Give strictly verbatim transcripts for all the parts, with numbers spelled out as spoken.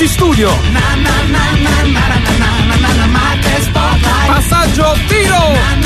in studio. Passaggio, tiro.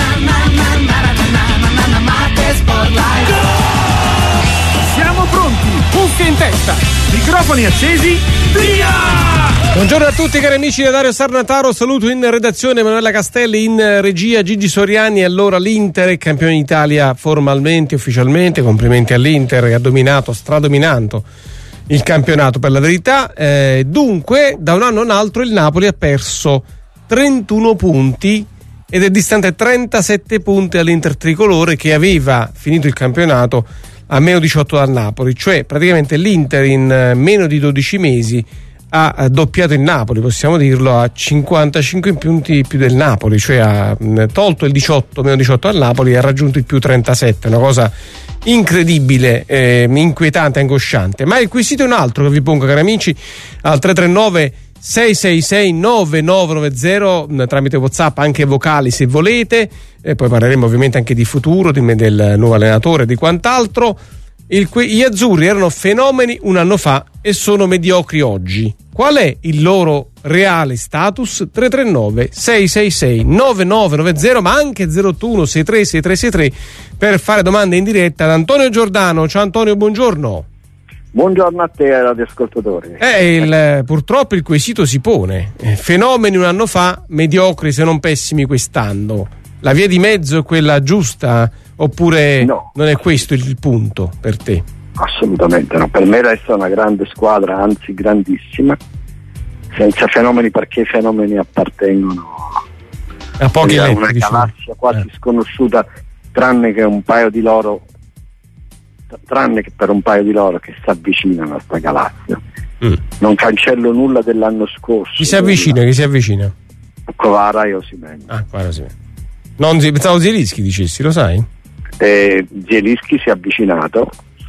Siamo pronti, cuffie in testa, microfoni accesi, via! Buongiorno a tutti cari amici da Dario Sarnataro, saluto in redazione Emanuela Castelli, in regia Gigi Soriani. Allora l'Inter è campione d'Italia formalmente, ufficialmente, complimenti all'Inter che ha dominato, stradominato il campionato per la verità. Eh, dunque da un anno a un altro il Napoli ha perso trentuno punti ed è distante trentasette punti all'Inter tricolore che aveva finito il campionato a meno diciotto dal Napoli, cioè praticamente l'Inter in meno di dodici mesi ha doppiato il Napoli, possiamo dirlo, a cinquantacinque punti più del Napoli, cioè ha tolto il diciotto, meno diciotto al Napoli e ha raggiunto il più trentasette, una cosa incredibile, eh, inquietante, angosciante. Ma il quesito è un altro che vi pongo cari amici al tre tre nove sei sei sei nove nove nove zero tramite WhatsApp, anche vocali se volete, e poi parleremo ovviamente anche di futuro, di, del nuovo allenatore e di quant'altro. Il, gli azzurri erano fenomeni un anno fa e sono mediocri oggi. Qual è il loro reale status? tre tre nove sei sei sei nove nove nove zero, ma anche zero otto uno sei tre sei tre sei tre per fare domande in diretta ad Antonio Giordano. Ciao Antonio, buongiorno. Buongiorno a te e agli ascoltatori. Eh, il, purtroppo il quesito si pone. Fenomeni un anno fa, mediocri se non pessimi quest'anno. La via di mezzo è quella giusta? Oppure no, non è questo il punto per te? Assolutamente no, per me resta una grande squadra, anzi grandissima, senza fenomeni, perché i fenomeni appartengono a pochi a letti, una diciamo. galassia quasi eh. sconosciuta, tranne che un paio di loro, tranne che per un paio di loro che si avvicinano a sta galassia. Mm. Non cancello nulla dell'anno scorso. Chi si avvicina? Chi si avvicina? Kvara e Osimhen. Ah, Kvara e Osimhen. Non pensavo Zielinski dicessi, lo sai? Eh, Zielinski si è avvicinato.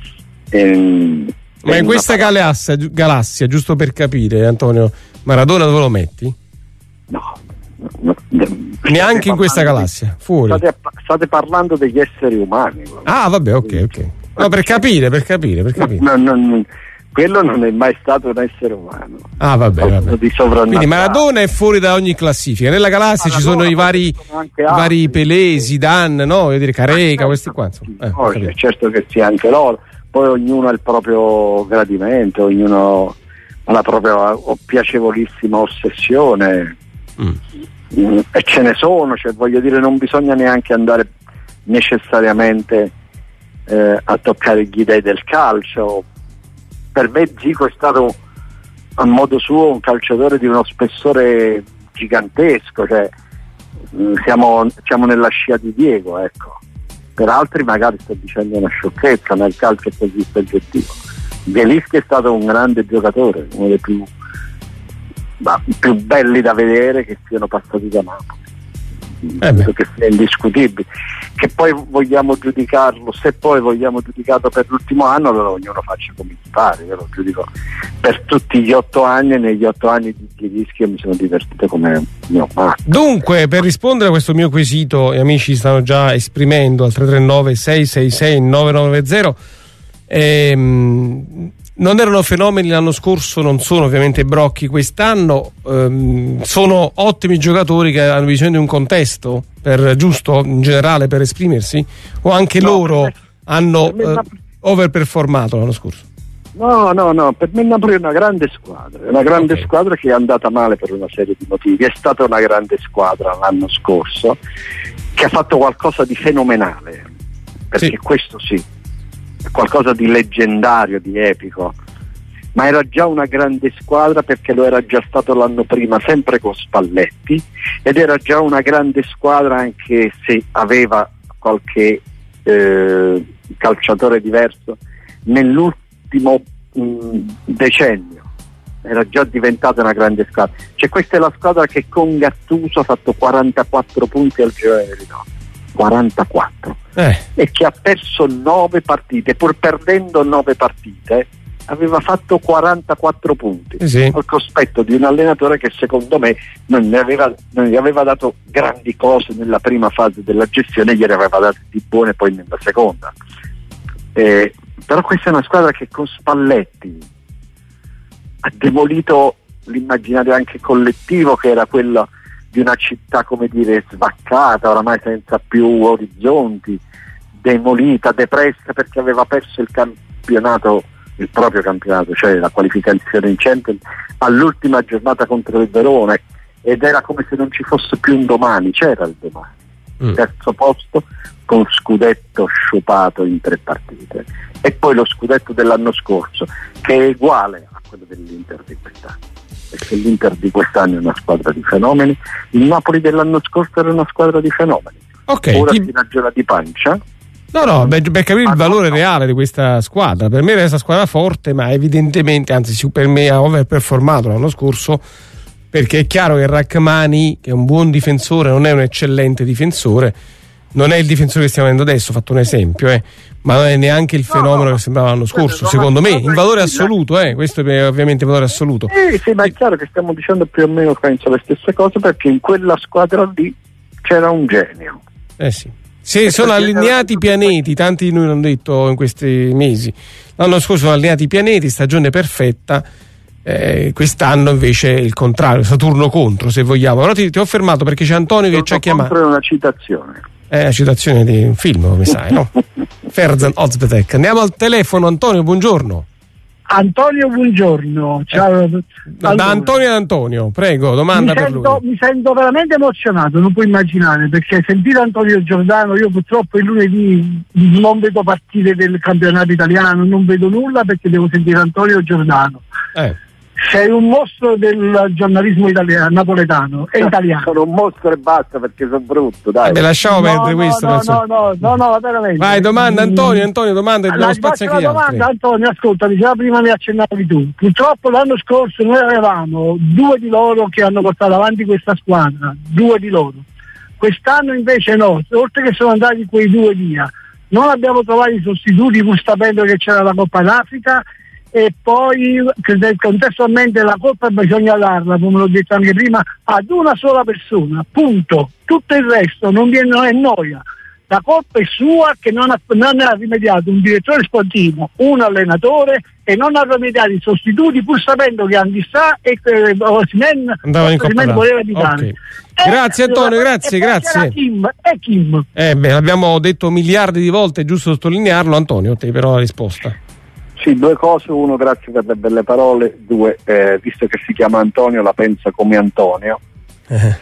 Ehm, Ma in questa galassia, galassia, giusto per capire, Antonio, Maradona dove lo metti? No, no, no neanche in questa galassia, di, fuori. State, state parlando degli esseri umani. Ah, vabbè, ok, ok. No, per capire, per capire, per capire. No, no, no, quello non è mai stato un essere umano. Ah, vabbè, vabbè. Di quindi Maradona è fuori da ogni classifica. Nella galassia Maradona, ci sono i vari, i vari Pelé, Zidane, no? Voglio dire Careca, questi qua. Eh, no, certo che sì, anche loro. Poi ognuno ha il proprio gradimento, ognuno ha la propria piacevolissima ossessione. Mm. Mm, e ce ne sono, cioè, voglio dire, non bisogna neanche andare necessariamente eh, a toccare gli dei del calcio. Per me Zico è stato a modo suo un calciatore di uno spessore gigantesco, cioè siamo, siamo nella scia di Diego, ecco. Per altri magari sto dicendo una sciocchezza, nel calcio è così soggettivo. Zielinski è stato un grande giocatore, uno dei più, bah, più belli da vedere che siano passati da Napoli. Eh Credo che sia indiscutibile. Che poi vogliamo giudicarlo, se poi vogliamo giudicarlo per l'ultimo anno, allora ognuno faccia come si pare. Io lo giudico per tutti gli otto anni, e negli otto anni di Zielinski mi sono divertito come mio padre. Dunque, per rispondere a questo mio quesito, gli amici stanno già esprimendo al tre tre nove sei sei sei nove nove nove zero. Ehm, non erano fenomeni l'anno scorso, non sono ovviamente brocchi quest'anno, ehm, sono ottimi giocatori che hanno bisogno di un contesto, per, giusto, in generale, per esprimersi, o anche no, loro me, hanno eh, overperformato l'anno scorso? No, no, no, per me Napoli è una grande squadra, è una grande okay. squadra che è andata male per una serie di motivi, è stata una grande squadra l'anno scorso, che ha fatto qualcosa di fenomenale, perché sì. questo sì, qualcosa di leggendario, di epico, ma era già una grande squadra perché lo era già stato l'anno prima, sempre con Spalletti, ed era già una grande squadra anche se aveva qualche eh, calciatore diverso nell'ultimo mh, decennio. Era già diventata una grande squadra. Cioè, questa è la squadra che con Gattuso ha fatto quarantaquattro punti al Girone di Ritorno, quarantaquattro, eh. e che ha perso nove partite, pur perdendo nove partite aveva fatto quarantaquattro punti, eh sì. al cospetto di un allenatore che secondo me non ne aveva, non gli aveva dato grandi cose nella prima fase della gestione, gliene aveva date di buone poi nella seconda. Eh, però questa è una squadra che con Spalletti ha demolito l'immaginario anche collettivo, che era quello di una città, come dire, svaccata, oramai senza più orizzonti, demolita, depressa perché aveva perso il campionato, il proprio campionato, cioè la qualificazione in Champions all'ultima giornata contro il Verona, ed era come se non ci fosse più un domani. C'era il domani, mm. terzo posto con scudetto sciupato in tre partite, e poi lo scudetto dell'anno scorso che è uguale a quello dell'Inter di quest'anno, perché l'Inter di quest'anno è una squadra di fenomeni, il Napoli dell'anno scorso era una squadra di fenomeni. Okay, ora ti... si ragiona di pancia. No, no, per, per capire il valore reale di questa squadra. Per me era questa squadra forte, ma evidentemente, anzi per me ha overperformato l'anno scorso, perché è chiaro che Rachmani, che è un buon difensore, non è un eccellente difensore, non è il difensore che stiamo avendo adesso, ho fatto un esempio, eh, ma non è neanche il fenomeno no, no, che sembrava l'anno scorso, secondo me, in valore assoluto, eh, questo è ovviamente valore assoluto. Sì, sì, ma è chiaro che stiamo dicendo più o meno, penso, le stesse cose, perché in quella squadra lì c'era un genio. Eh sì. Sì, sono allineati i pianeti, tanti di noi l'hanno detto in questi mesi. L'anno scorso sono allineati i pianeti, stagione perfetta, eh, quest'anno invece è il contrario, Saturno contro, se vogliamo. Però ti, ti ho fermato perché c'è Antonio che ci ha chiamato. È una citazione. È una citazione di un film, come sai, no? Ferzan Ozbetek. Andiamo al telefono, Antonio, buongiorno. Antonio, buongiorno. Ciao. Eh, allora, da Antonio ad Antonio, prego, domanda mi per sento, lui. Mi sento veramente emozionato, non puoi immaginare, perché sentire Antonio Giordano, io purtroppo il lunedì non vedo partite del campionato italiano, non vedo nulla perché devo sentire Antonio Giordano. Eh. Sei un mostro del giornalismo italiano, napoletano e italiano. Sono un mostro e basta, perché sono brutto, dai. Eh beh, lasciamo no, perdere no, questo. No, no, no, no, no, veramente. Vai, domanda Antonio, Antonio, domanda, e diamo spazio anche agli altri. Domanda, Antonio, ascolta, diceva prima mi accennavi tu. Purtroppo l'anno scorso noi avevamo due di loro che hanno portato avanti questa squadra, due di loro. Quest'anno invece no, oltre che sono andati quei due via, non abbiamo trovato i sostituti, pur sapendo che c'era la Coppa d'Africa. E poi contestualmente la colpa bisogna darla, come l'ho detto anche prima, ad una sola persona, punto. Tutto il resto non, viene, non è noia. La colpa è sua, che non ha, non ha rimediato un direttore sportivo, un allenatore, e non ha rimediato i sostituti, pur sapendo che Anghissà e eh, Osimhen voleva evitare. Okay. Grazie Antonio, e, grazie, e grazie. Kim, e Kim. Eh beh, l'abbiamo detto miliardi di volte, è giusto sottolinearlo. Antonio, te però la risposta. Sì, due cose: uno, grazie per le belle parole; due, eh, visto che si chiama Antonio, la pensa come Antonio, eh.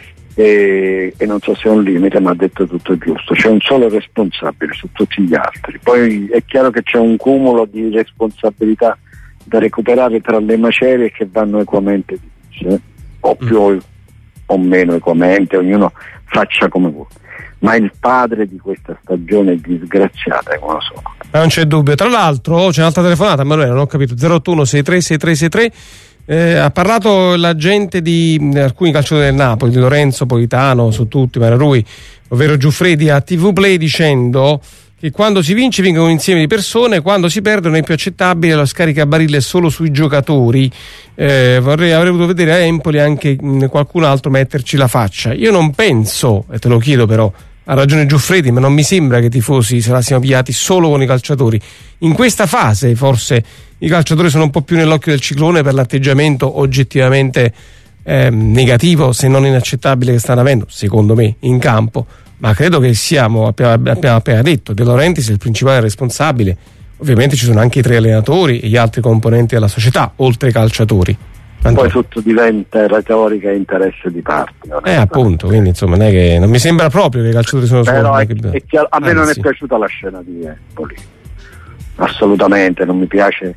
e, e non so se è un limite, ma ha detto tutto giusto. C'è un solo responsabile su tutti gli altri, poi è chiaro che c'è un cumulo di responsabilità da recuperare tra le macerie che vanno equamente divise, o più mm. o meno equamente, ognuno faccia come vuole. Ma il padre di questa stagione disgraziata è uno solo. Non c'è dubbio. Tra l'altro c'è un'altra telefonata, Emanuele, non ho capito. zero otto uno sei tre sei tre sei tre. Eh, ha parlato l'agente di alcuni calciatori del Napoli, di Lorenzo Politano, su tutti, Mararui, ovvero Giuffredi, a T V Play, dicendo che quando si vince vincono un insieme di persone, quando si perdono è più accettabile lo scaricabarile solo sui giocatori. Eh, vorrei, avrei voluto vedere a Empoli anche mh, qualcun altro metterci la faccia. Io non penso, e te lo chiedo però, ha ragione Giuffredi, ma non mi sembra che i tifosi se la siano pigliati solo con i calciatori. In questa fase forse i calciatori sono un po' più nell'occhio del ciclone per l'atteggiamento oggettivamente eh, negativo, se non inaccettabile, che stanno avendo, secondo me, in campo. Ma credo che siamo, abbiamo appena detto, De Laurentiis è il principale responsabile. Ovviamente ci sono anche i tre allenatori e gli altri componenti della società, oltre ai calciatori. Poi tutto diventa retorica e interesse di parte. Eh appunto, quindi insomma non è che non mi sembra proprio che i calciatori sono solo. Però è, è chiaro, a me Anzi. non è piaciuta la scena di Empoli, assolutamente non mi piace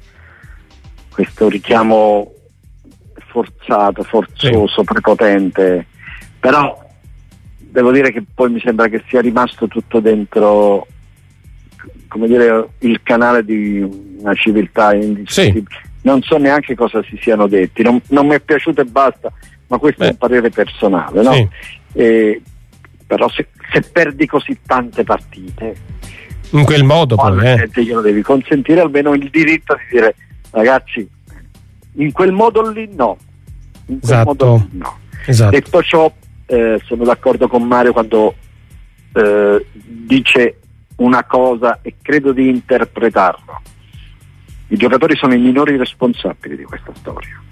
questo richiamo forzato, forzoso, sì. prepotente, però devo dire che poi mi sembra che sia rimasto tutto dentro, come dire, il canale di una civiltà indiscutibile. Sì. Non so neanche cosa si siano detti, non, non mi è piaciuto e basta, ma questo Beh. è un parere personale, no? Sì. E, però se, se perdi così tante partite in quel modo poi eh. glielo devi consentire almeno il diritto di dire: ragazzi, in quel modo lì no, in quel esatto. modo lì no. Esatto. Detto ciò, eh, sono d'accordo con Mario quando eh, dice una cosa e credo di interpretarlo: i giocatori sono i minori responsabili di questa storia.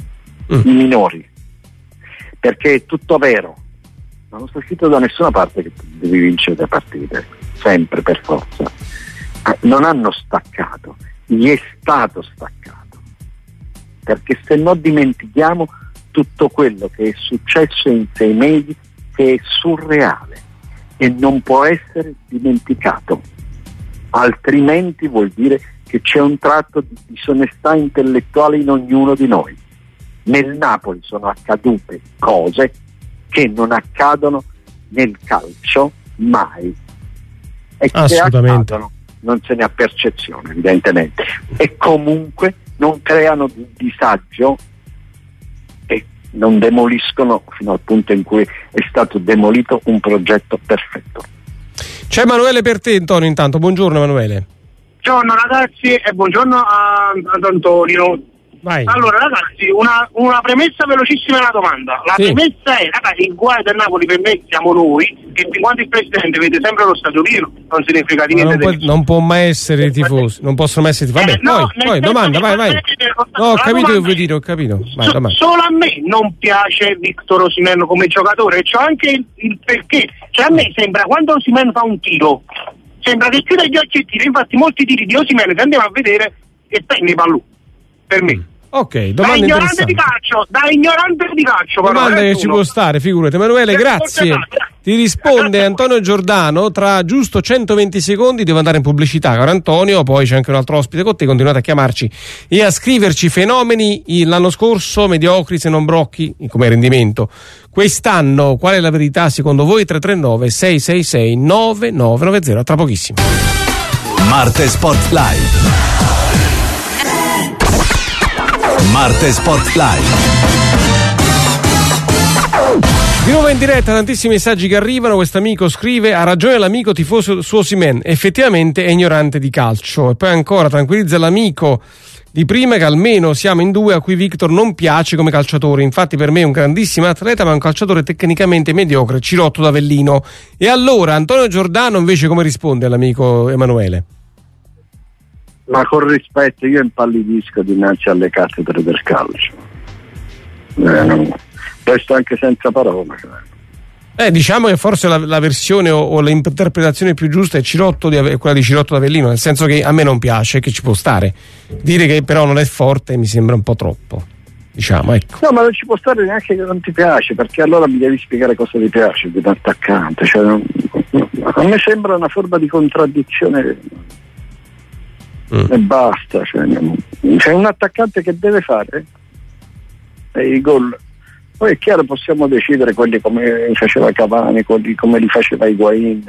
mm. i minori, perché è tutto vero, non sto scritto da nessuna parte che devi vincere le partite, sempre per forza. Non hanno staccato, gli è stato staccato, perché se no dimentichiamo tutto quello che è successo in sei mesi, che è surreale e non può essere dimenticato, altrimenti vuol dire che c'è un tratto di disonestà intellettuale in ognuno di noi. Nel Napoli sono accadute cose che non accadono nel calcio mai, e che accadono non se ne ha percezione evidentemente, e comunque non creano di disagio e non demoliscono fino al punto in cui è stato demolito un progetto perfetto. C'è Emanuele per te, Antonio. Intanto buongiorno Emanuele. Buongiorno ragazzi e buongiorno a, ad Antonio. Vai. Allora ragazzi, una, una premessa velocissima e una domanda. La sì. premessa è, ragazzi, il guai del Napoli per me siamo noi, che fin quando il presidente vede sempre lo stadio pieno non se ne frega di niente. Non, può, non può mai essere tifosi, non possono mai essere tifosi. Vabbè, eh, no, poi, poi domanda, vai, vai. No, ho capito che vuoi dire, ho capito. Vai, so, solo a me non piace Victor Osimhen come giocatore, e c'ho anche il, il perché. Cioè a me sembra, quando Osimhen fa un tiro, sembra che chiude gli occhi e tira. Infatti molti tiri di Osimhen, se andiamo a vedere, che prende i palloni, per me. Ok, domanda da ignorante di calcio, da ignorante di calcio. Domanda che ci può stare, figurati. Emanuele, grazie. Ti risponde Antonio Giordano. Tra giusto centoventi secondi devo andare in pubblicità, caro Antonio. Poi c'è anche un altro ospite con te. Continuate a chiamarci e a scriverci fenomeni l'anno scorso mediocri se non brocchi come rendimento. Quest'anno qual è la verità secondo voi? tre tre nove sei sei sei nove nove nove zero. Tra pochissimo. Marte Sport Live. Marte Sport Live. Di nuovo in diretta, tantissimi messaggi che arrivano. Questo amico scrive: ha ragione l'amico tifoso su Osimhen, effettivamente è ignorante di calcio. E poi ancora tranquillizza l'amico di prima che almeno siamo in due a cui Victor non piace come calciatore. Infatti per me è un grandissimo atleta, ma un calciatore tecnicamente mediocre, Cirotto d'Avellino. E allora Antonio Giordano invece come risponde all'amico Emanuele? Ma con rispetto, io impallidisco dinanzi alle cattedre del calcio. Eh, non, resto anche senza parole. Eh, diciamo che forse la, la versione o, o l'interpretazione più giusta è Cirotto di, è quella di Cirotto d'Avellino, nel senso che a me non piace, che ci può stare. Dire che però non è forte mi sembra un po' troppo. Diciamo, ecco. No, ma non ci può stare neanche che non ti piace, perché allora mi devi spiegare cosa ti piace di un attaccante. Cioè, non, a me sembra una forma di contraddizione. Mm. E basta, cioè, c'è un attaccante che deve fare e i gol, poi è chiaro possiamo decidere quelli come li faceva Cavani, quelli come li faceva Higuain,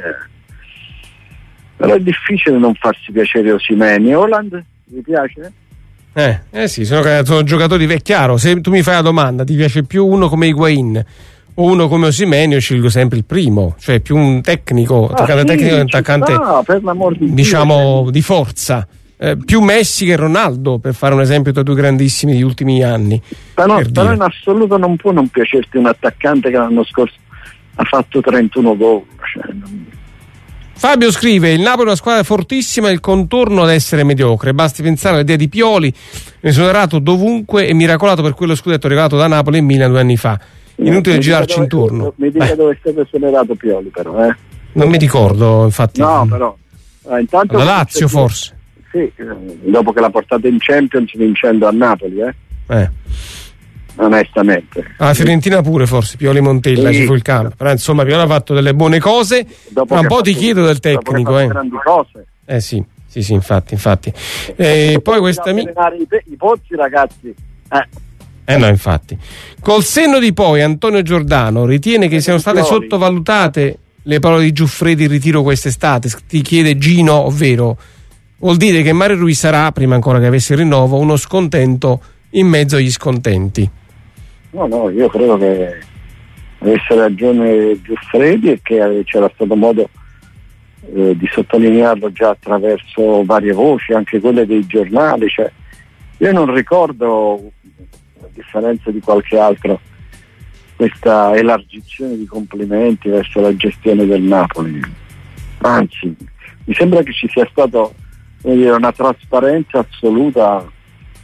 però è difficile non farsi piacere Osimhen. Haaland mi piace? Eh, eh sì, sono, sono giocatori, è chiaro. Se tu mi fai la domanda, ti piace più uno come Higuain o uno come Osimhen, io scelgo sempre il primo, cioè più un tecnico, ah, attaccante sì, tecnico, un attaccante sta, per l'amor di diciamo Dio. di forza. Eh, più Messi che Ronaldo, per fare un esempio tra due grandissimi degli ultimi anni. Però, per però in assoluto non può non piacerti un attaccante che l'anno scorso ha fatto trentuno gol. Cioè, non... Fabio scrive: il Napoli è una squadra fortissima, il contorno ad essere mediocre, basti pensare all'idea di Pioli, esonerato dovunque e miracolato per quello scudetto regalato da Napoli e Milan due anni fa. Inutile no, girarci dove, intorno. Mi dica dove è stato esonerato Pioli, però eh? Non mi ricordo, infatti. No, però eh, intanto la Lazio forse. Sì, dopo che l'ha portata in Champions vincendo a Napoli, eh? Eh. Onestamente. La Fiorentina pure forse, Pioli Montella sì, ci fu il campo. Però insomma Pioli ha fatto delle buone cose, dopo ma un po' ti fatto, chiedo del tecnico. Eh. grandi cose. Eh sì, sì, sì, infatti, infatti. E poi questa mi... I, i pozzi, ragazzi. Eh. Eh no, infatti. Col senno di poi Antonio Giordano ritiene che siano state sottovalutate le parole di Giuffredi in ritiro quest'estate. Ti chiede Gino, ovvero vuol dire che Mario Rui sarà, prima ancora che avesse il rinnovo, uno scontento in mezzo agli scontenti. No, no, io credo che avesse ragione Giuffredi e che c'era stato modo eh, di sottolinearlo già attraverso varie voci, anche quelle dei giornali. Cioè, io non ricordo, a differenza di qualche altro, questa elargizione di complimenti verso la gestione del Napoli. Anzi, mi sembra che ci sia stato una trasparenza assoluta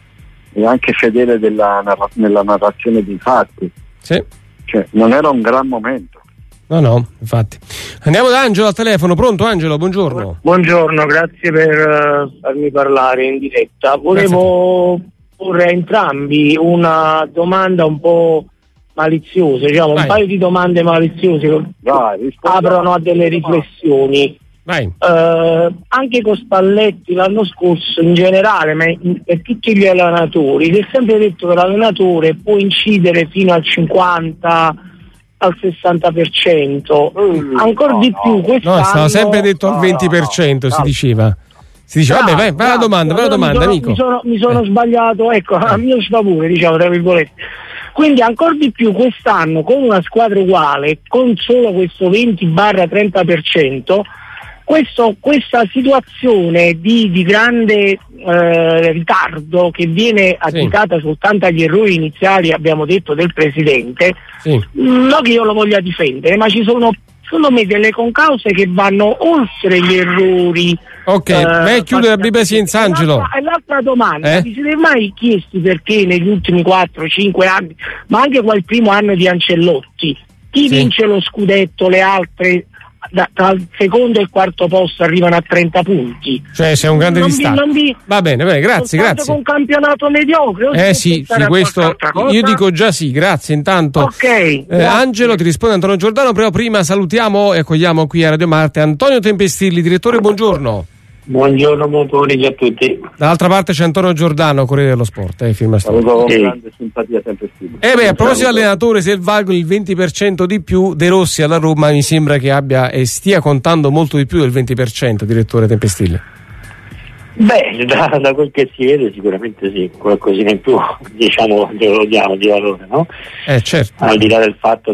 e anche fedele della, nella narrazione dei fatti. Sì. Cioè, non era un gran momento. No, no, infatti. Andiamo da Angelo al telefono. Pronto, Angelo? Buongiorno. Buongiorno, grazie per uh, farmi parlare in diretta. Volevo porre a entrambi una domanda un po' maliziosa, diciamo, Vai. un paio di domande maliziose che Vai, aprono a delle riflessioni. Vai. Uh, anche con Spalletti l'anno scorso in generale, ma in, per tutti gli allenatori, si è sempre detto che l'allenatore può incidere fino al cinquanta, al sessanta per cento, mm, ancora no, di no. più quest'anno. No, stava sempre detto al no, venti per cento, no, si no. diceva. Si dice, vabbè, vai, vai alla domanda, vai alla domanda, mi sono, amico. Mi sono, mi sono sbagliato, ecco, a mio sfavore, diciamo, tra virgolette. Quindi ancora di più quest'anno, con una squadra uguale, con solo questo venti trenta per cento, questo, questa situazione di, di grande eh, ritardo che viene additata sì. soltanto agli errori iniziali, abbiamo detto, del presidente, sì. non che io lo voglia difendere, ma ci sono secondo me delle concause che vanno oltre gli errori. Ok, eh, vai chiudere, abbi pazienza, Angelo. E l'altra, l'altra domanda, eh? vi siete mai chiesti perché negli ultimi quattro cinque anni, ma anche quel primo anno di Ancelotti, chi sì. vince lo scudetto, le altre da, tra il secondo e il quarto posto arrivano a trenta punti? Cioè sei un grande distacco. Va bene, bene, grazie, grazie. Con un campionato mediocre. Eh sì, sì, questo io dico già sì, grazie intanto. Ok. Eh, Angelo, ti risponde Antonio Giordano, però prima salutiamo e accogliamo qui a Radio Marte Antonio Tempestilli, direttore, buongiorno. Buongiorno, buon pomeriggio a tutti. Dall'altra parte c'è Antonio Giordano, Corriere dello Sport, eh, firma Saluto con grande simpatia Tempestilli. Eh beh, a proposito allenatore, se valgono il venti per cento di più, De Rossi alla Roma mi sembra che abbia e stia contando molto di più del venti per cento, direttore Tempestilli. Beh, da, da quel che si vede sicuramente sì, qualcosina in più, diciamo, lo diamo di valore, no? Eh certo. Al di là del fatto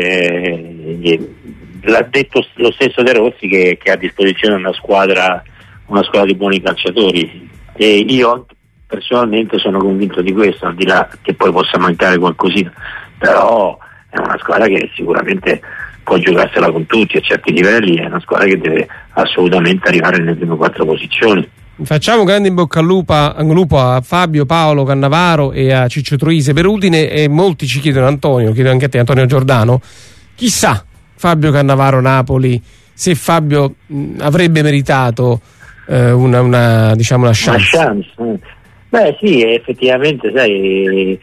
che eh, l'ha detto lo stesso De Rossi che, che ha a disposizione una squadra una squadra di buoni calciatori, e io personalmente sono convinto di questo, al di là che poi possa mancare qualcosina, però è una squadra che sicuramente può giocarsela con tutti a certi livelli, è una squadra che deve assolutamente arrivare nelle prime quattro posizioni. Facciamo un grande in bocca al lupo, al lupo a Fabio, Paolo Cannavaro e a Ciccio Troise per Udine, e molti ci chiedono, Antonio, chiedo anche a te Antonio Giordano, chissà Fabio Cannavaro Napoli, se Fabio mh, avrebbe meritato Una, una diciamo una chance. Una chance. Beh sì, effettivamente sai,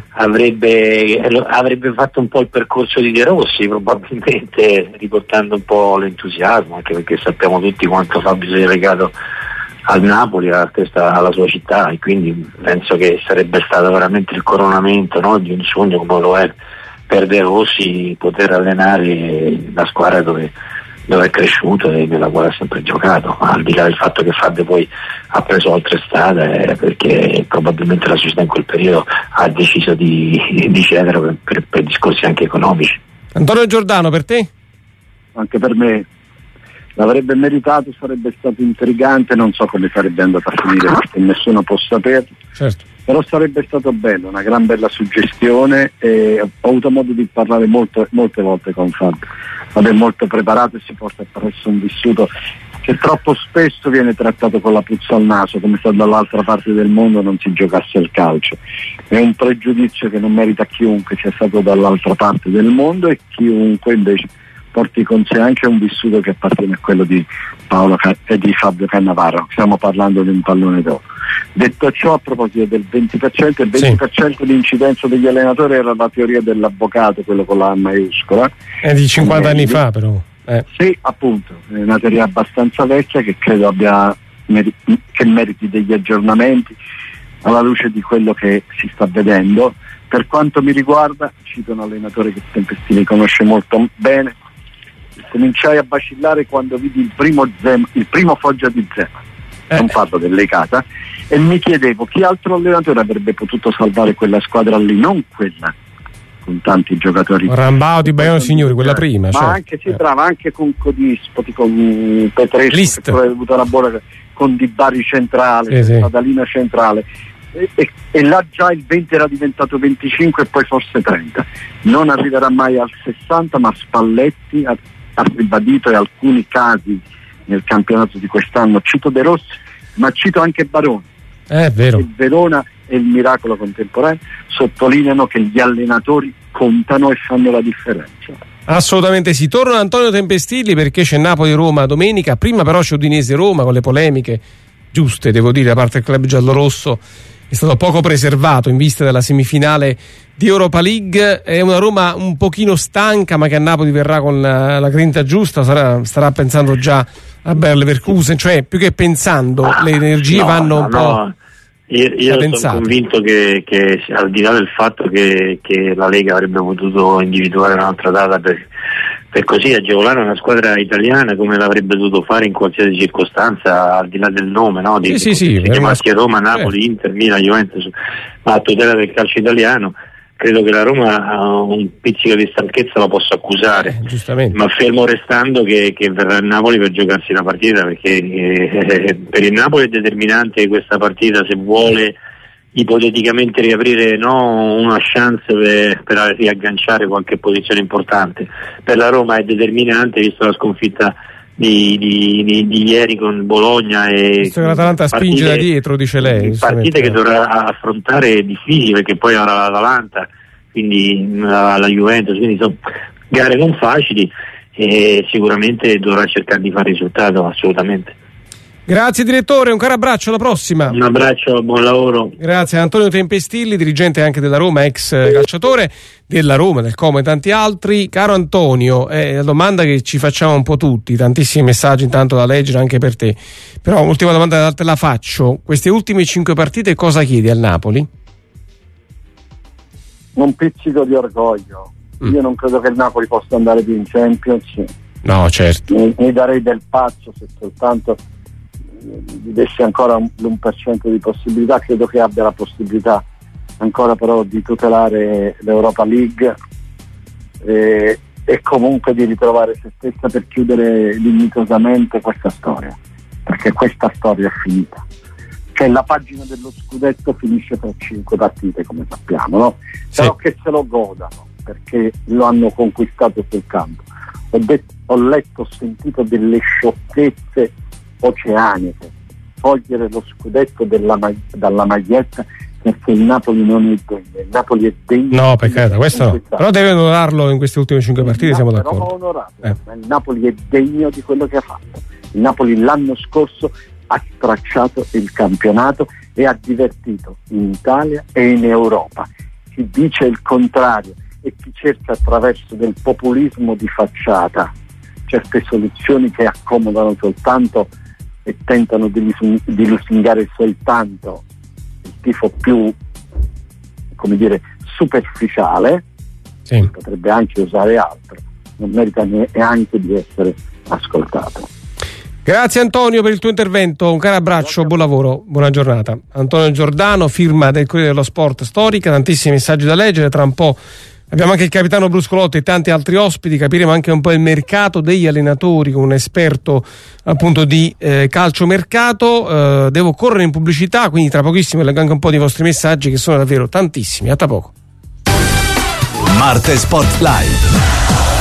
avrebbe, avrebbe fatto un po' il percorso di De Rossi, probabilmente riportando un po' l'entusiasmo, anche perché sappiamo tutti quanto Fabio si è legato al Napoli, alla, testa, alla sua città, e quindi penso che sarebbe stato veramente il coronamento, no, di un sogno come lo è per De Rossi, poter allenare la squadra dove dove è cresciuto e nella quale ha sempre giocato, al di là del fatto che Fabio poi ha preso altre strade, perché probabilmente la società in quel periodo ha deciso di, di cedere per, per, per discorsi anche economici. Antonio Giordano, per te? Anche per me l'avrebbe meritato, sarebbe stato intrigante, non so come sarebbe andato a finire perché nessuno può saperlo, certo. Però sarebbe stato bello, una gran bella suggestione, e ho avuto modo di parlare molto, molte volte con Fabio. Fabio è molto preparato e si porta appresso un vissuto che troppo spesso viene trattato con la puzza al naso, come se dall'altra parte del mondo non si giocasse il calcio. È un pregiudizio che non merita chiunque sia stato dall'altra parte del mondo, e chiunque invece porti con sé anche un vissuto che appartiene a quello di Paolo e di Fabio Cannavaro. Stiamo parlando di un pallone d'oro. Detto ciò, a proposito del venti per cento, il venti per cento sì. di incidenza degli allenatori era la teoria dell'avvocato, quello con la A maiuscola. È di cinquanta anni fa, però. Eh. Sì, appunto, è una teoria abbastanza vecchia che credo abbia meri- che meriti degli aggiornamenti alla luce di quello che si sta vedendo. Per quanto mi riguarda, cito un allenatore che Tempestilli conosce molto bene, cominciai a vacillare quando vidi il primo, Zem, il primo Foggia di Zema, eh. non parlo dell'Ecata, e mi chiedevo chi altro allenatore avrebbe potuto salvare quella squadra lì, non quella con tanti giocatori. Rambao di Baiano Signori, quella prima. Ma certo. anche si brava, anche con Codispoti, con Petrescu, che pure ha avuto una buona, con Di Bari centrale, sì, sì. Padalina centrale. E, e, e là già il venti era diventato venticinque e poi forse trenta. Non arriverà mai al sessanta, ma Spalletti ha, ha ribadito, e alcuni casi nel campionato di quest'anno, cito De Rossi, ma cito anche Baroni. È vero. Il Verona e il miracolo contemporaneo sottolineano che gli allenatori contano e fanno la differenza. Assolutamente sì. Torno ad Antonio Tempestilli perché c'è Napoli-Roma domenica, prima però c'è Udinese-Roma con le polemiche giuste, devo dire, da parte del club giallorosso. È stato poco preservato in vista della semifinale di Europa League. È una Roma un pochino stanca, ma che a Napoli verrà con la, la grinta giusta, sarà, starà pensando già a Bayer Leverkusen, cioè più che pensando le energie no, vanno un no, po' no. Io, io sono convinto che, che al di là del fatto che, che la Lega avrebbe potuto individuare un'altra data per, per così agevolare una squadra italiana come l'avrebbe dovuto fare in qualsiasi circostanza, al di là del nome, no? Di, sì, sì, sì, chiamarsi Roma, Napoli, eh. Inter, Milan, Juventus, ma a tutela del calcio italiano. Credo che la Roma un pizzico di stanchezza lo possa accusare, eh, ma fermo restando che, che verrà a Napoli per giocarsi la partita, perché eh, per il Napoli è determinante questa partita se vuole ipoteticamente riaprire, no, una chance per, per riagganciare qualche posizione importante. Per la Roma è determinante, visto la sconfitta di, di, di, di ieri con Bologna e visto che l'Atalanta partite, spinge da dietro, dice lei, partite che dovrà affrontare difficili, perché poi avrà l'Atalanta, quindi la, la Juventus, quindi sono gare non facili e sicuramente dovrà cercare di fare risultato, assolutamente. Grazie direttore, un caro abbraccio, alla prossima. Un abbraccio, buon lavoro. Grazie a Antonio Tempestilli, dirigente anche della Roma, ex calciatore della Roma, del Como e tanti altri. Caro Antonio, è la domanda che ci facciamo un po' tutti, tantissimi messaggi intanto da leggere anche per te, però ultima domanda te la faccio: queste ultime cinque partite cosa chiedi al Napoli? Un pizzico di orgoglio. mm. Io non credo che il Napoli possa andare più in Champions. No, certo. Mi, mi darei del pazzo se soltanto gli dessi ancora un, l'uno per cento di possibilità. Credo che abbia la possibilità ancora però di tutelare l'Europa League e, e comunque di ritrovare se stessa per chiudere dignitosamente questa storia, perché questa storia è finita. Cioè la pagina dello scudetto finisce tra cinque partite, come sappiamo, no? Sì. Però che se lo godano, perché lo hanno conquistato sul campo. Ho, detto, ho letto, ho sentito delle sciocchezze oceaniche, togliere lo scudetto della, dalla maglietta perché il Napoli non è degno, il Napoli è degno. No, peccato, questo no. Però deve onorarlo in queste ultime cinque partite, il siamo Napoli, d'accordo. Però onorato, eh. ma il Napoli è degno di quello che ha fatto. Il Napoli l'anno scorso ha stracciato il campionato e ha divertito in Italia e in Europa. Chi dice il contrario e chi cerca attraverso del populismo di facciata certe soluzioni che accomodano soltanto e tentano di, lusing- di lusingare soltanto il tifo più, come dire, superficiale, sì. potrebbe anche usare altro, non merita neanche di essere ascoltato. Grazie Antonio per il tuo intervento, un caro abbraccio, buon lavoro, buona giornata. Antonio Giordano, firma del Corriere dello Sport Storica, tantissimi messaggi da leggere, tra un po' abbiamo anche il capitano Bruscolotti e tanti altri ospiti, capiremo anche un po' il mercato degli allenatori con un esperto appunto di eh, calciomercato. Eh, devo correre in pubblicità, quindi tra pochissimo leggo anche un po' di vostri messaggi che sono davvero tantissimi. A tra poco. Marte Sport Live.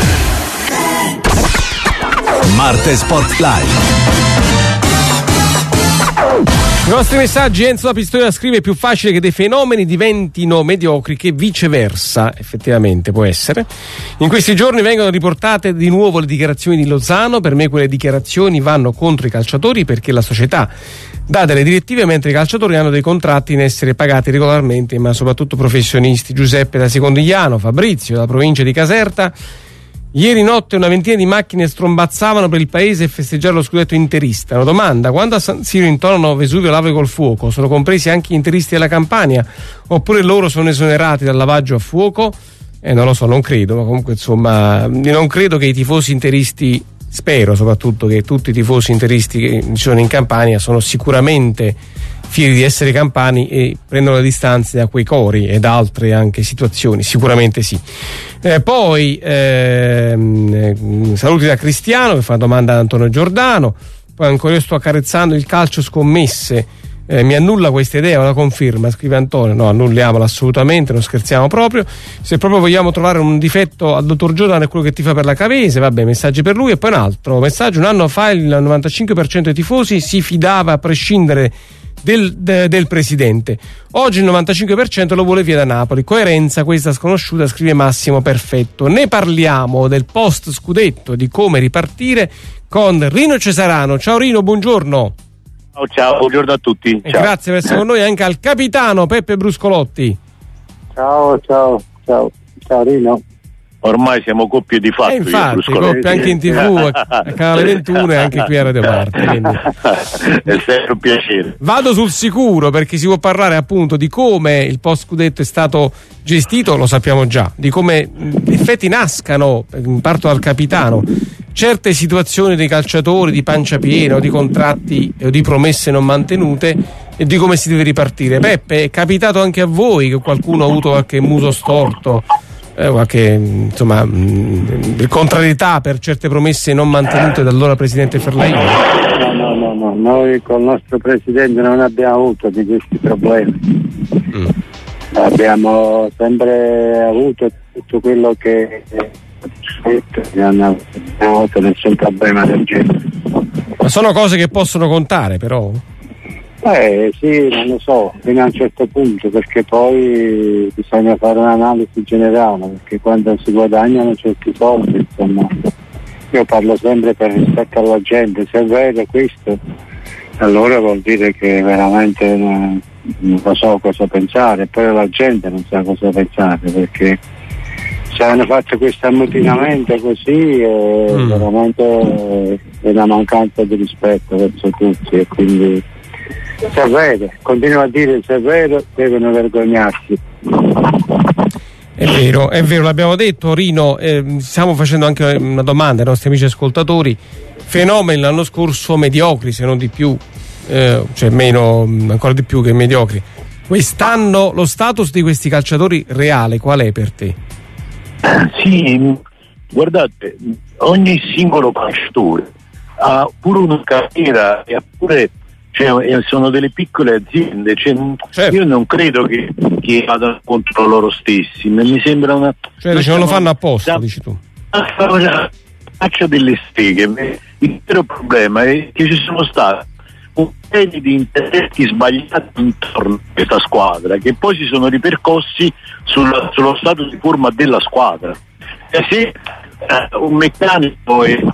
Marte Sport Live. I nostri messaggi. Enzo da Pistoia scrive: più facile che dei fenomeni diventino mediocri che viceversa. Effettivamente può essere. In questi giorni vengono riportate di nuovo le dichiarazioni di Lozano. Per me quelle dichiarazioni vanno contro i calciatori, perché la società dà delle direttive mentre i calciatori hanno dei contratti in essere pagati regolarmente, ma soprattutto professionisti. Giuseppe da Secondigliano, Fabrizio dalla provincia di Caserta. Ieri notte una ventina di macchine strombazzavano per il paese e festeggiare lo scudetto interista. Una domanda: quando a San Siro intonano Vesuvio lave col fuoco, sono compresi anche gli interisti della Campania? Oppure loro sono esonerati dal lavaggio a fuoco? Eh, non lo so, non credo, ma comunque insomma, non credo che i tifosi interisti, spero soprattutto che tutti i tifosi interisti che ci sono in Campania sono sicuramente fieri di essere campani e prendono le distanze da quei cori e da altre anche situazioni, sicuramente sì. Eh, poi ehm, saluti da Cristiano che fa una domanda ad Antonio Giordano. Poi ancora io sto accarezzando il calcio scommesse, eh, mi annulla questa idea, una conferma, scrive Antonio. No, annulliamola assolutamente, non scherziamo proprio. Se proprio vogliamo trovare un difetto al dottor Giordano è quello che tifa per la Cavese, vabbè, messaggi per lui. E poi un altro messaggio: un anno fa il novantacinque per cento dei tifosi si fidava a prescindere del, de, del presidente. Oggi il novantacinque per cento lo vuole via da Napoli. Coerenza questa sconosciuta, scrive Massimo Perfetto. Ne parliamo del post scudetto, di come ripartire, con Rino Cesarano. Ciao Rino, buongiorno. Ciao, ciao, buongiorno a tutti. E grazie per essere con noi anche al capitano Peppe Bruscolotti. Ciao, ciao, ciao, ciao Rino. Ormai siamo coppie di fatto. E infatti, coppie anche in tv a Canale ventuno e anche qui a Radio Marte. Quindi. È sempre un piacere. Vado sul sicuro, perché si può parlare appunto di come il post scudetto è stato gestito, lo sappiamo già, di come in effetti nascano, parto dal capitano, certe situazioni dei calciatori di pancia piena o di contratti o di promesse non mantenute, e di come si deve ripartire. Peppe, è capitato anche a voi che qualcuno ha avuto qualche muso storto, eh, qualche insomma mh, contrarietà per certe promesse non mantenute dall'allora presidente Ferlaini? No, no, no, no, noi con il nostro presidente non abbiamo avuto di questi problemi. Mm. Abbiamo sempre avuto tutto quello che non abbiamo avuto nessun problema del genere. Ma sono cose che possono contare, però? Eh sì, non lo so, fino a un certo punto, perché poi bisogna fare un'analisi generale, perché quando si guadagnano certi soldi, insomma, io parlo sempre per rispetto alla gente, se è vero questo, allora vuol dire che veramente non, non lo so cosa pensare, poi la gente non sa cosa pensare, perché se hanno fatto questo ammutinamento così è mm. veramente è una mancanza di rispetto verso tutti, e quindi se è vero, continuo a dire se è vero, devono vergognarsi. È vero, è vero, l'abbiamo detto Rino, eh, stiamo facendo anche una domanda ai nostri amici ascoltatori. Fenomeni l'anno scorso mediocri, se non di più, eh, cioè meno, ancora di più che mediocri. Quest'anno lo status di questi calciatori reale qual è per te? Sì, guardate, ogni singolo calciatore ha pure una carriera e ha pure, cioè, sono delle piccole aziende, cioè, certo. Io non credo che, che vadano contro loro stessi, mi sembra una, cioè non lo fanno apposta, da, dici tu. Faccia delle streghe. Il vero problema è che ci sono stati un serie di interessi sbagliati intorno a questa squadra, che poi si sono ripercossi sul, sullo stato di forma della squadra. E se eh, un meccanico è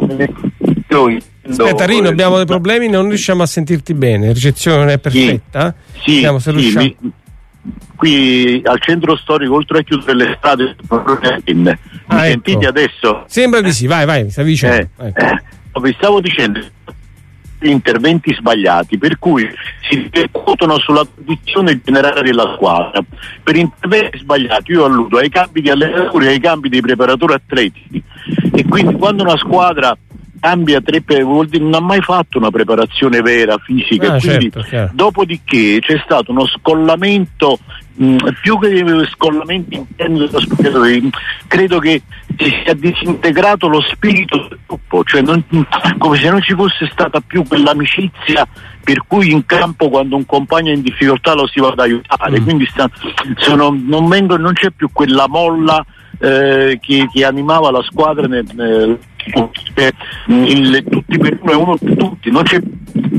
Aspetta Rino, abbiamo dei problemi, non riusciamo a sentirti bene, la ricezione non è perfetta. Sì, Vediamo se sì, riusciamo. Mi, qui al centro storico, oltre a chiudere le strade, mi ah, sentite ecco. Adesso? Sembra di sì, vai, vai, stavi dicendo. Eh, eh, vi stavo dicendo interventi sbagliati, per cui si ripercuotono sulla condizione generale della squadra. Per interventi sbagliati io alludo ai cambi di allenatori e ai cambi dei preparatori atletici, e quindi quando una squadra cambia tre vuol dire non ha mai fatto una preparazione vera fisica, ah, quindi certo, dopodiché c'è stato uno scollamento, mh, più che scollamento interno dello spogliatoio, credo che si sia disintegrato lo spirito del gruppo, cioè non, come se non ci fosse stata più quell'amicizia per cui in campo quando un compagno è in difficoltà lo si va ad aiutare, mm. quindi sta, sono, non, vengo, non c'è più quella molla eh, che, che animava la squadra nel, nel Il, tutti per uno e uno per tutti, non c'è.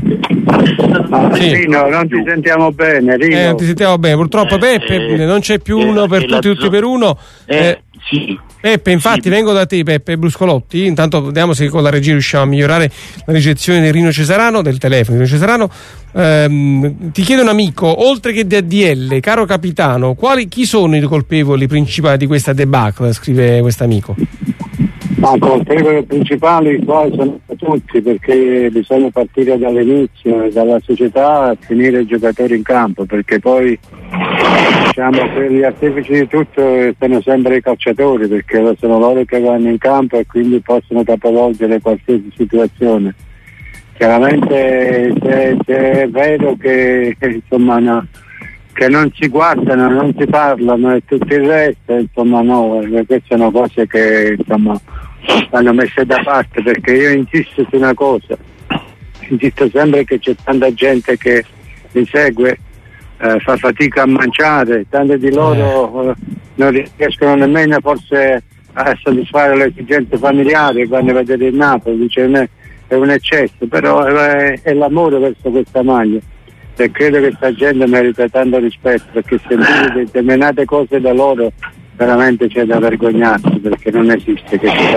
Sì. Rino, non ti sentiamo bene, Rino. Eh, non ti sentiamo bene, purtroppo Peppe, eh, non c'è più eh, uno per tutti, tutti per uno. Eh, eh, sì. Peppe, infatti, sì. Vengo da te, Peppe Bruscolotti. Intanto vediamo se con la regia riusciamo a migliorare la ricezione di Rino Cesarano, del telefono di Rino Cesarano. Ehm, ti chiede un amico, oltre che D D L, caro capitano, quali, chi sono i colpevoli principali di questa debacle? Scrive quest'amico. Ma i colpevoli principali poi sono tutti, perché bisogna partire dall'inizio, dalla società, a finire i giocatori in campo, perché poi diciamo che gli artefici di tutto sono sempre i calciatori, perché sono loro che vanno in campo e quindi possono capovolgere qualsiasi situazione. Chiaramente se, se è vero che insomma no, che non si guardano, non si parlano e tutto il resto, insomma no, queste sono cose che insomma vanno messe da parte, perché io insisto su una cosa, insisto sempre che c'è tanta gente che mi segue, eh, fa fatica a mangiare, tante di loro eh, non riescono nemmeno forse a soddisfare le esigenze familiari quando vedete il Napoli, dice è un eccesso, però è, è l'amore verso questa maglia. e credo che sta gente merita tanto rispetto, perché sentire determinate cose da loro veramente c'è da vergognarsi, perché non esiste che ci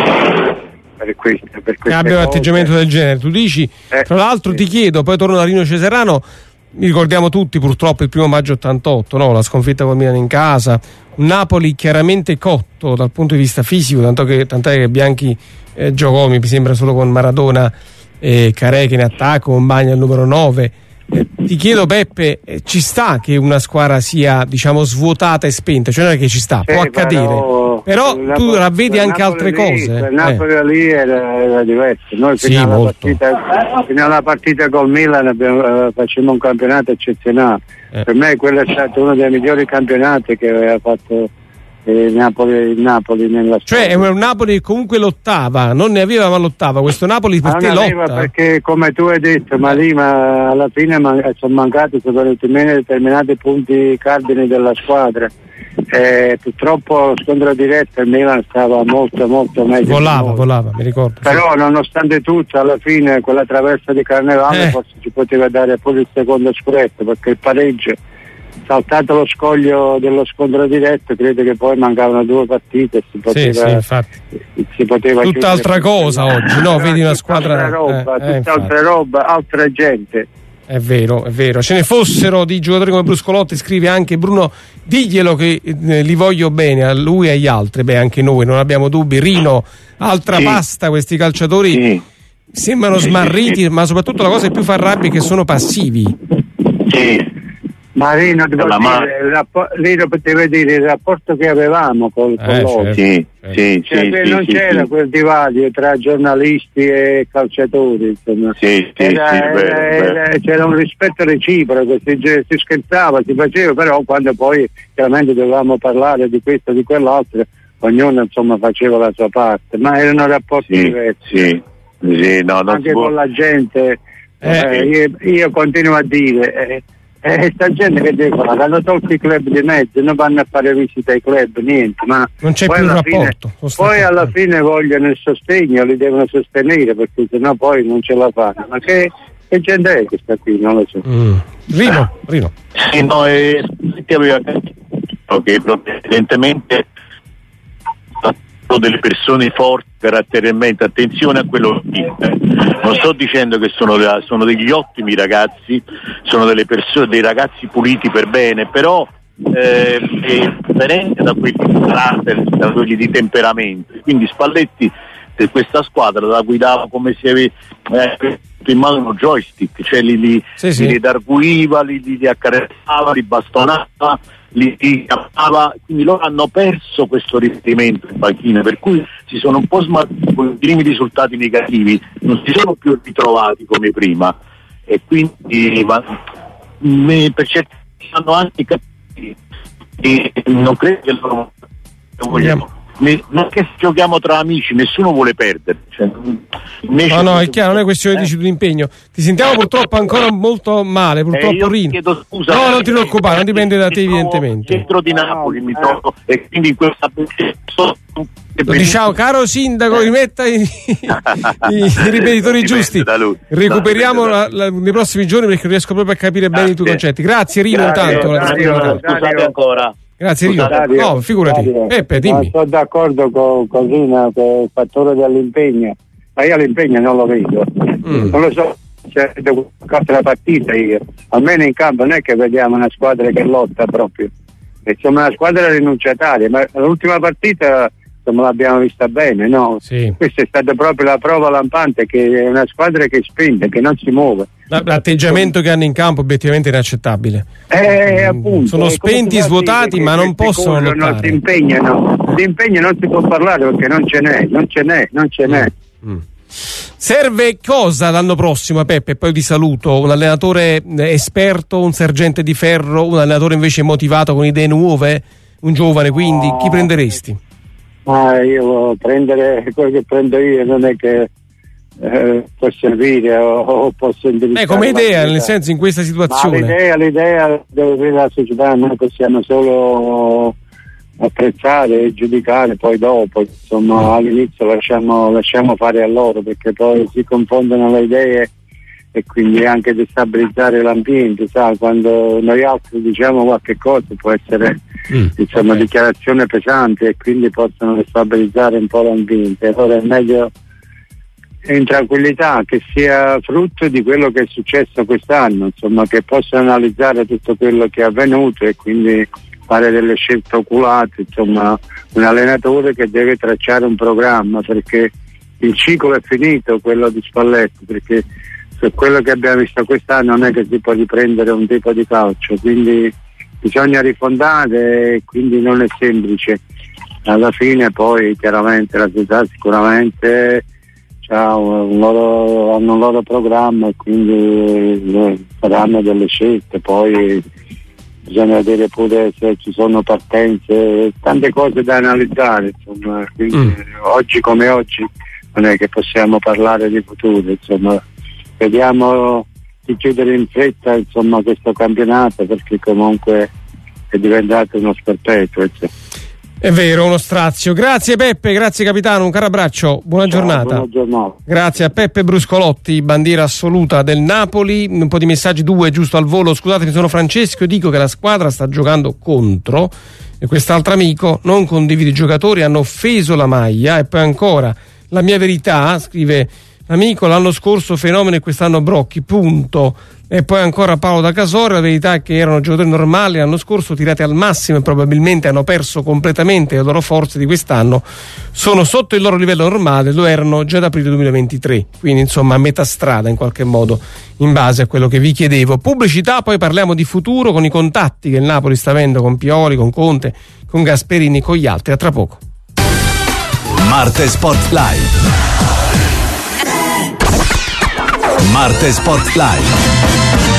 per questo, per che abbia un atteggiamento del genere. Tu dici, eh, tra l'altro sì. ti chiedo, poi torno da Rino Cesarano, mi ricordiamo tutti purtroppo il primo maggio ottantotto, no? La sconfitta con Milan in casa, un Napoli chiaramente cotto dal punto di vista fisico, tanto che, tant'è che Bianchi eh, giocò, mi sembra, solo con Maradona e Careca in attacco, con Bagna al numero nove. Eh, ti chiedo, Peppe, eh, ci sta che una squadra sia, diciamo, svuotata e spenta? Cioè non è che ci sta, sì, può accadere, però, però tu Napoli, ravvedi anche altre lì, cose. Il Napoli eh. lì era, era diverso. Noi sì, fino, alla molto. partita, fino alla partita col Milan abbiamo, facciamo un campionato eccezionale. Eh. Per me quello è stato uno dei migliori campionati che aveva fatto il Napoli, il Napoli nella storia. Cioè è un Napoli che comunque lottava, non ne aveva ma lottava. Questo Napoli per Ma te non aveva, lotta? perché come tu hai detto, ma lì ma alla fine man- sono mancati soprattutto determinati punti cardini della squadra. Eh, purtroppo lo scontro diretto il Milan stava molto molto meglio. Volava, volava, mi ricordo. Però sì. Nonostante tutto, alla fine quella traversa di Carnevale Eh. forse ci poteva dare pure il secondo scudetto, perché il pareggio, saltato lo scoglio dello scontro diretto, credo che poi mancavano due partite, si poteva, sì, sì, infatti. si poteva tutt'altra cosa oggi, no? Vedi una squadra, altra roba, eh, eh, tutt'altra roba, altra gente. È vero, è vero. Ce ne fossero di giocatori come Bruscolotti, scrive anche Bruno, diglielo che eh, li voglio bene a lui e agli altri. Beh, anche noi, non abbiamo dubbi. Rino, altra sì. pasta, questi calciatori Sì. sembrano Sì, smarriti, sì. ma soprattutto la cosa che più fa rabbia è che sono passivi. Sì. Marino, devo La dire, ma- il rappo- Lino poteva dire il rapporto che avevamo con, con Eh, loro. certo. Sì, sì, Cioè, sì, che sì, non sì, c'era sì. quel divario tra giornalisti e calciatori, insomma. Sì, sì, Era- sì, era- vero, vero. era- c'era un rispetto reciproco, si, si scherzava, si faceva, però quando poi chiaramente dovevamo parlare di questo e di quell'altro, ognuno insomma faceva la sua parte, ma erano rapporti Sì, diversi. sì, sì, no, non Anche si può- con la gente, Eh, eh, io, io continuo a dire, eh, eh, sta gente che deve fare, hanno tolto i club di mezzo, non vanno a fare visita ai club, niente, ma Non c'è poi più il alla rapporto. fine, poi alla fine vogliono il sostegno, li devono sostenere, perché sennò poi non ce la fanno. Ma che, che gente è questa qui? Non lo so. Mm. Rino, Rino. Sì, no, e Spalletti aveva capito che evidentemente sono delle persone forti caratterialmente, attenzione a quello che dice. Non sto dicendo che sono, sono degli ottimi ragazzi, sono delle persone, dei ragazzi puliti per bene, però eh, è differente da quelli di carattere, da quelli di temperamento. Quindi Spalletti eh, questa squadra la guidava come se avesse eh, in mano uno joystick, cioè li, li, Sì, sì. li redarguiva, li, li, li accarezzava, li bastonava, li, li chiamava, quindi loro hanno perso questo riferimento in panchina, per cui si sono un po' smarriti con i primi risultati negativi, non si sono più ritrovati come prima, e quindi ma, me, per certi hanno anche capito, e non credo che loro vogliamo. Ne, non che giochiamo tra amici, nessuno vuole perdere, cioè, No, no, è chiaro, non è questione eh? dici, di impegno. Ti sentiamo purtroppo ancora molto male, Eh, purtroppo io Rino. chiedo scusa, No, non ti preoccupare, non dipende da te mi trovo evidentemente. Centro di Napoli mi trovo, e quindi in questa Lo diciamo, caro sindaco, rimetta i, i, i ripetitori Dipende giusti. da lui. Recuperiamo No, la, dipende la, nei prossimi giorni, perché non riesco proprio a capire bene i tuoi Grazie. concetti. Grazie Rino, Grazie, intanto. la Dario, disponibilità. Scusate ancora. Grazie Rino. Dario, No, figurati. Dario, Peppe, ma dimmi. sono d'accordo con, con Rina, con il fattore dell'impegno, ma io l'impegno non lo vedo, Mm. non lo so, c'è la partita io, almeno in campo non è che vediamo una squadra che lotta proprio, insomma una squadra rinunciataria, ma l'ultima partita insomma l'abbiamo vista bene, no? Sì. Questa è stata proprio la prova lampante che è una squadra che spinge, che non si muove. La- L'atteggiamento che hanno in campo obiettivamente è inaccettabile. Eh, Mm, appunto, sono è come spenti, si fa a svuotati, dire ma che non si possono corrono, lottare. si impegnano, si impegnano, non si può parlare perché non ce n'è, non ce n'è, non ce n'è. Mm. Serve cosa l'anno prossimo, Peppe? Poi ti saluto. Un allenatore eh, esperto, un sergente di ferro, un allenatore invece motivato con idee nuove, un giovane, quindi chi prenderesti? Ma io prendere quello che prendo io non è che eh, può servire o, o posso indirizzare. Eh, come idea, l'attività. nel senso, in questa Ma situazione. l'idea, l'idea deve avere la società, noi possiamo solo apprezzare e giudicare poi dopo, insomma all'inizio lasciamo, lasciamo fare a loro, perché poi si confondono le idee e quindi anche destabilizzare l'ambiente, sai, quando noi altri diciamo qualche cosa può essere mm, insomma okay. dichiarazione pesante e quindi possono destabilizzare un po' l'ambiente. Allora è meglio in tranquillità, che sia frutto di quello che è successo quest'anno, insomma, che possa analizzare tutto quello che è avvenuto e quindi fare delle scelte oculate, insomma, un allenatore che deve tracciare un programma, perché il ciclo è finito, quello di Spalletti, perché su quello che abbiamo visto quest'anno non è che si può riprendere un tipo di calcio, quindi bisogna rifondare e quindi non è semplice. Alla fine poi chiaramente la società sicuramente c'ha un loro, hanno un loro programma e quindi faranno delle scelte, poi bisogna vedere pure se ci sono partenze, tante cose da analizzare, insomma, quindi mm. oggi come oggi non è che possiamo parlare di futuro, insomma, vediamo di chiudere in fretta, insomma, questo campionato, perché comunque è diventato uno sperpetuo, insomma. È vero, uno strazio. Grazie Peppe, grazie capitano, un caro abbraccio, buona Ciao, giornata. Buona giornata. Grazie a Peppe Bruscolotti, bandiera assoluta del Napoli. Un po' di messaggi, due giusto al volo. Scusatemi, sono Francesco e dico che la squadra sta giocando contro, e quest'altro amico non condivide i giocatori, hanno offeso la maglia. E poi ancora, la mia verità, scrive l'amico, l'anno scorso fenomeno e quest'anno Brocchi, punto. E poi ancora Paolo da Casore, la verità è che erano giocatori normali l'anno scorso, tirati al massimo, e probabilmente hanno perso completamente le loro forze di quest'anno, sono sotto il loro livello normale, lo erano già da aprile duemilaventitré, quindi insomma a metà strada in qualche modo, in base a quello che vi chiedevo. Pubblicità, poi parliamo di futuro con i contatti che il Napoli sta avendo con Pioli, con Conte, con Gasperini, con gli altri. A tra poco. Marte Sport Live. Marte Sport Live.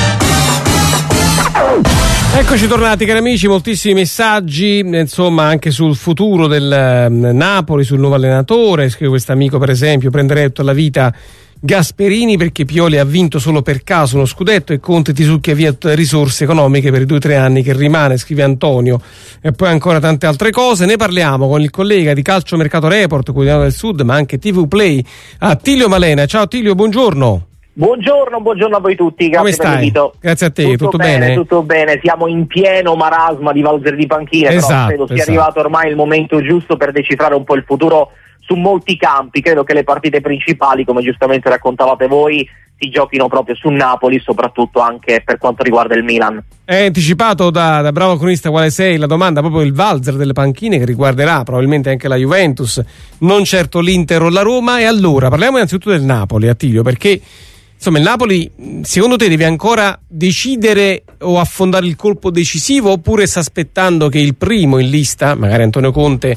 Eccoci tornati cari amici, moltissimi messaggi, insomma, anche sul futuro del um, Napoli, sul nuovo allenatore. Scrive questo amico, per esempio, prenderei tutta la vita Gasperini perché Pioli ha vinto solo per caso uno scudetto e Conte ti succhia via tutte le risorse economiche per i due o tre anni che rimane, scrive Antonio. E poi ancora tante altre cose. Ne parliamo con il collega di Calcio Mercato Report, Quotidiano del Sud, ma anche T V Play, Attilio Malena. Ciao Attilio, buongiorno. Buongiorno, buongiorno a voi tutti, grazie. Come stai? Per l'invito. Grazie a te, tutto, tutto bene, bene? Tutto bene, siamo in pieno marasma di valzer di panchine, esatto, però credo sia esatto. arrivato ormai il momento giusto per decifrare un po' il futuro su molti campi. Credo che le partite principali, come giustamente raccontavate voi, si giochino proprio su Napoli, soprattutto anche per quanto riguarda il Milan. È anticipato da, da bravo cronista quale sei la domanda, proprio il valzer delle panchine che riguarderà probabilmente anche la Juventus, non certo l'Inter o la Roma. E allora parliamo innanzitutto del Napoli, Attilio, perché insomma il Napoli secondo te deve ancora decidere o affondare il colpo decisivo, oppure sta aspettando che il primo in lista, magari Antonio Conte,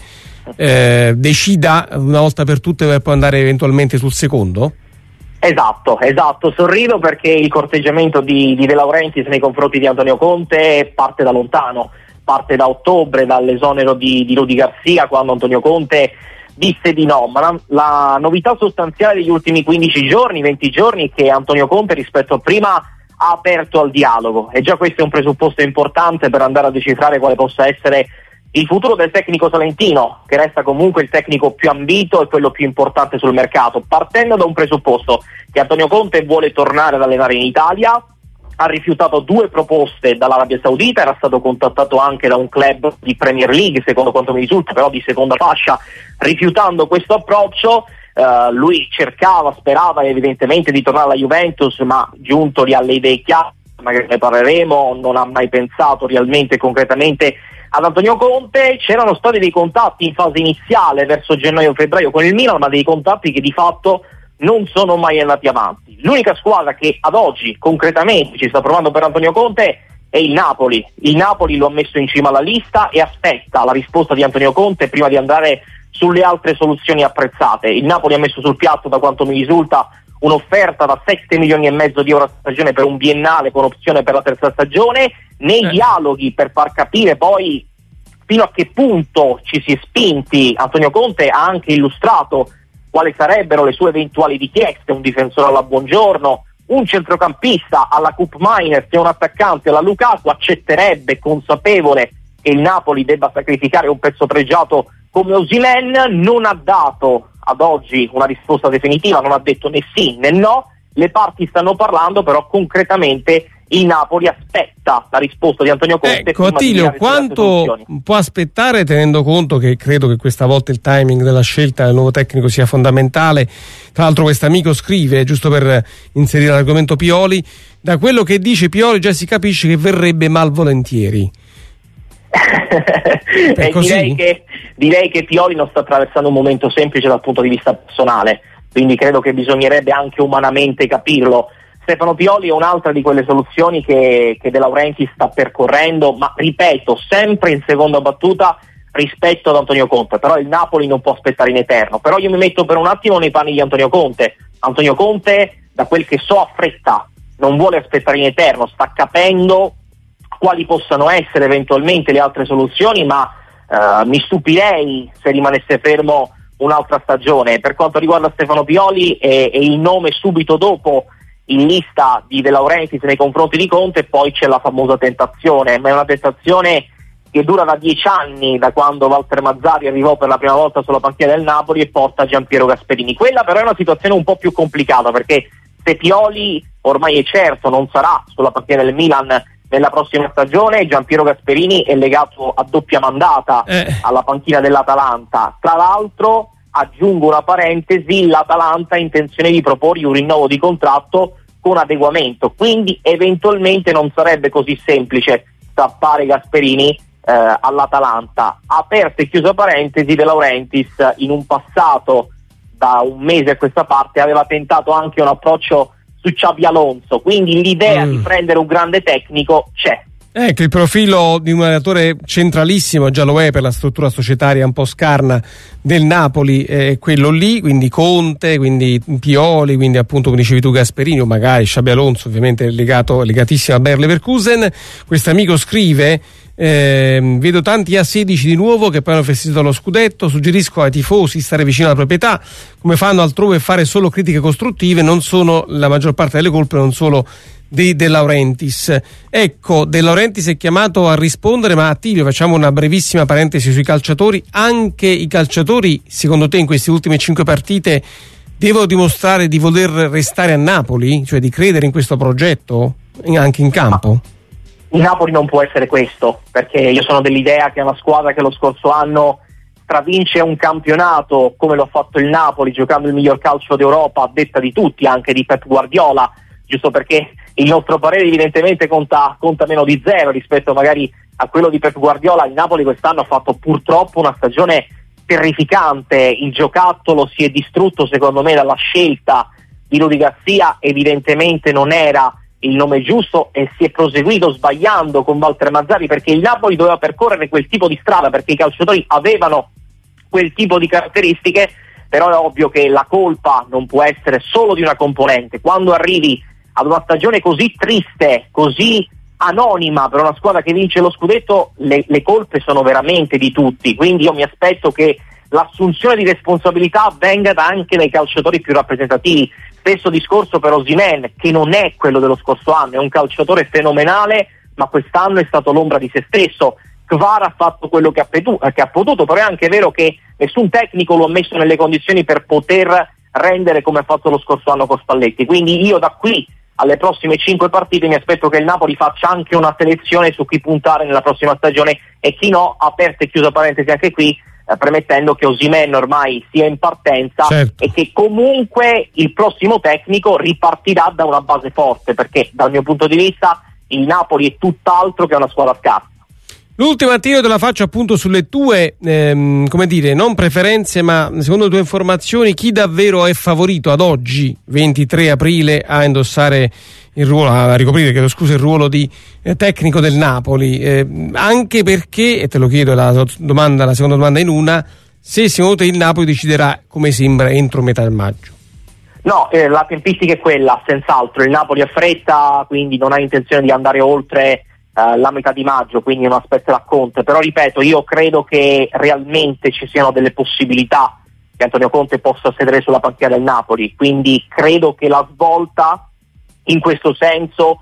eh, decida una volta per tutte per poi andare eventualmente sul secondo? Esatto, esatto, sorrido perché il corteggiamento di, di De Laurentiis nei confronti di Antonio Conte parte da lontano, parte da ottobre, dall'esonero di, di Rudi Garcia, quando Antonio Conte disse di no. Ma la, la novità sostanziale degli ultimi quindici giorni, venti giorni, è che Antonio Conte rispetto a prima ha aperto al dialogo, e già questo è un presupposto importante per andare a decifrare quale possa essere il futuro del tecnico salentino, che resta comunque il tecnico più ambito e quello più importante sul mercato, partendo da un presupposto che Antonio Conte vuole tornare ad allenare in Italia. Ha rifiutato due proposte dall'Arabia Saudita, era stato contattato anche da un club di Premier League, secondo quanto mi risulta, però di seconda fascia. Rifiutando questo approccio, eh, lui cercava, sperava evidentemente di tornare alla Juventus, ma giuntoli alle idee chiare, magari ne parleremo, non ha mai pensato realmente concretamente ad Antonio Conte. C'erano stati dei contatti in fase iniziale verso gennaio-febbraio con il Milan, ma dei contatti che di fatto non sono mai andati avanti. L'unica squadra che ad oggi concretamente ci sta provando per Antonio Conte è il Napoli. Il Napoli lo ha messo in cima alla lista e aspetta la risposta di Antonio Conte prima di andare sulle altre soluzioni apprezzate. Il Napoli ha messo sul piatto, da quanto mi risulta, un'offerta da sette milioni e mezzo di euro a stagione per un biennale con opzione per la terza stagione. Nei eh. dialoghi per far capire poi fino a che punto ci si è spinti, Antonio Conte ha anche illustrato quali sarebbero le sue eventuali richieste: un difensore alla Buongiorno, un centrocampista alla Cup Miners e un attaccante alla Lukaku. Accetterebbe, consapevole che il Napoli debba sacrificare un pezzo pregiato come Osimhen. Non ha dato ad oggi una risposta definitiva, non ha detto né sì né no, le parti stanno parlando, però concretamente il Napoli aspetta la risposta di Antonio Conte. Ecco, Attilio, quanto può aspettare, tenendo conto che credo che questa volta il timing della scelta del nuovo tecnico sia fondamentale? Tra l'altro questo amico scrive, giusto per inserire l'argomento Pioli, da quello che dice Pioli già si capisce che verrebbe malvolentieri. eh, direi, che, direi che Pioli non sta attraversando un momento semplice dal punto di vista personale, quindi credo che bisognerebbe anche umanamente capirlo. Stefano Pioli è un'altra di quelle soluzioni che, che De Laurentiis sta percorrendo, ma ripeto, sempre in seconda battuta rispetto ad Antonio Conte. Però il Napoli non può aspettare in eterno. Però io mi metto per un attimo nei panni di Antonio Conte. Antonio Conte, da quel che so, ha fretta, non vuole aspettare in eterno, sta capendo quali possano essere eventualmente le altre soluzioni, ma eh, mi stupirei se rimanesse fermo un'altra stagione. Per quanto riguarda Stefano Pioli, è, è il nome subito dopo in lista di De Laurentiis nei confronti di Conte. Poi c'è la famosa tentazione, ma è una tentazione che dura da dieci anni, da quando Walter Mazzarri arrivò per la prima volta sulla panchina del Napoli e porta Giampiero Gasperini. Quella però è una situazione un po' più complicata, perché se Pioli ormai è certo non sarà sulla panchina del Milan nella prossima stagione, Giampiero Gasperini è legato a doppia mandata eh. alla panchina dell'Atalanta. Tra l'altro, aggiungo una parentesi, l'Atalanta ha intenzione di proporre un rinnovo di contratto con adeguamento, quindi eventualmente non sarebbe così semplice tappare Gasperini eh, all'Atalanta. Aperta e chiusa parentesi, De Laurentiis in un passato, da un mese a questa parte, aveva tentato anche un approccio su Xabi Alonso, quindi l'idea mm. di prendere un grande tecnico c'è. Ecco, il profilo di un allenatore centralissimo, già lo è per la struttura societaria un po' scarna del Napoli, è quello lì, quindi Conte, quindi Pioli, quindi appunto come dicevi tu Gasperini, o magari Xabi Alonso, ovviamente legato, legatissimo a Bayer Leverkusen. Questo amico scrive: eh, vedo tanti A sedici di nuovo che poi hanno festeggiato lo scudetto, suggerisco ai tifosi stare vicino alla proprietà, come fanno altrove, fare solo critiche costruttive, non sono la maggior parte delle colpe, non solo di De Laurentiis. Ecco, De Laurentiis è chiamato a rispondere, ma Attilio, facciamo una brevissima parentesi sui calciatori. Anche i calciatori, secondo te, in queste ultime cinque partite devono dimostrare di voler restare a Napoli, cioè di credere in questo progetto anche in campo? Il Napoli non può essere questo, perché io sono dell'idea che è una squadra che lo scorso anno stravince un campionato come lo ha fatto il Napoli, giocando il miglior calcio d'Europa a detta di tutti, anche di Pep Guardiola, giusto perché il nostro parere evidentemente conta, conta meno di zero rispetto magari a quello di Pep Guardiola. Il Napoli quest'anno ha fatto purtroppo una stagione terrificante, il giocattolo si è distrutto secondo me dalla scelta di Rudi Garcia, evidentemente non era il nome giusto e si è proseguito sbagliando con Walter Mazzarri, perché il Napoli doveva percorrere quel tipo di strada, perché i calciatori avevano quel tipo di caratteristiche. Però è ovvio che la colpa non può essere solo di una componente. Quando arrivi ad una stagione così triste, così anonima per una squadra che vince lo scudetto, le, le colpe sono veramente di tutti. Quindi io mi aspetto che l'assunzione di responsabilità venga da anche dai calciatori più rappresentativi. Stesso discorso per Osimhen, che non è quello dello scorso anno, è un calciatore fenomenale, ma quest'anno è stato l'ombra di se stesso. Kvara ha fatto quello che ha, petu- che ha potuto, però è anche vero che nessun tecnico lo ha messo nelle condizioni per poter rendere come ha fatto lo scorso anno con Spalletti. Quindi io da qui alle prossime cinque partite mi aspetto che il Napoli faccia anche una selezione su chi puntare nella prossima stagione e chi no, aperta e chiusa parentesi anche qui, eh, premettendo che Osimhen ormai sia in partenza, certo, e che comunque il prossimo tecnico ripartirà da una base forte, perché dal mio punto di vista il Napoli è tutt'altro che una squadra scarsa. L'ultima, Matteo, te la faccio appunto sulle tue, ehm, come dire, non preferenze, ma secondo le tue informazioni, chi davvero è favorito ad oggi, ventitré aprile, a indossare il ruolo, a ricoprire, chiedo scusa, il ruolo di eh, tecnico del Napoli? Eh, anche perché, e te lo chiedo, la domanda, la seconda domanda in una, se secondo te il Napoli deciderà, come sembra, entro metà maggio? No, eh, la tempistica è quella, senz'altro. Il Napoli ha fretta, quindi non ha intenzione di andare oltre Uh, la metà di maggio, quindi non aspetterà Conte. Però ripeto, io credo che realmente ci siano delle possibilità che Antonio Conte possa sedere sulla panchina del Napoli, quindi credo che la svolta in questo senso,